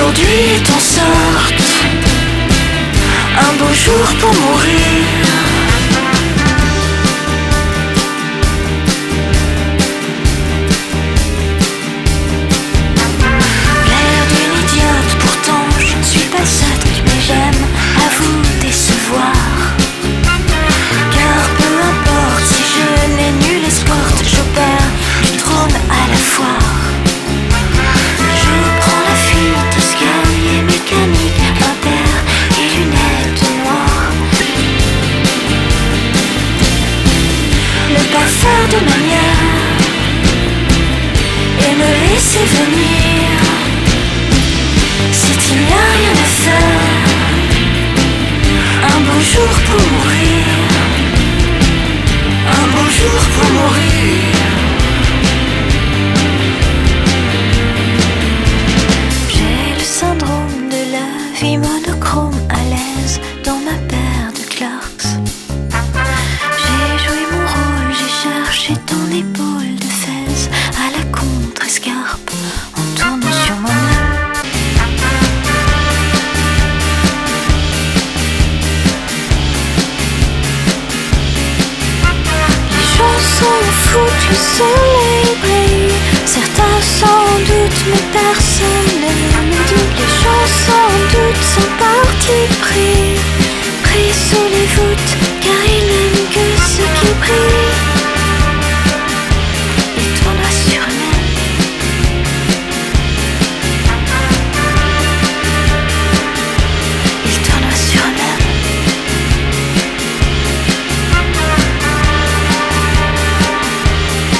qu'aujourd'hui t'en sorte un beau jour pour mourir. L'air d'une idiote, pourtant je ne suis pas sotte, mais j'aime à vous décevoir. Car peu importe si je les nuls escorte, j'opère du trône à la foire. Je prends la fuite, escalier mécanique, impair et lunettes noires. Ne pas faire de manière et me laisser venir. Si il n'y a rien à faire, un beau jour pour mourir. Un beau jour pour mourir. J'ai le syndrome de la vie monochrome, à l'aise dans ma paire de Clarks. J'ai joué mon rôle, j'ai cherché ton épaule de fez à la contre-escarpe en tournant sur moi-même. Les gens s'en foutent, le soleil brille. Certains sans doute, mais personne ne me dit. Les gens sans doute sont partis pris sous les voûtes, car ils n'aiment que ceux qui brillent.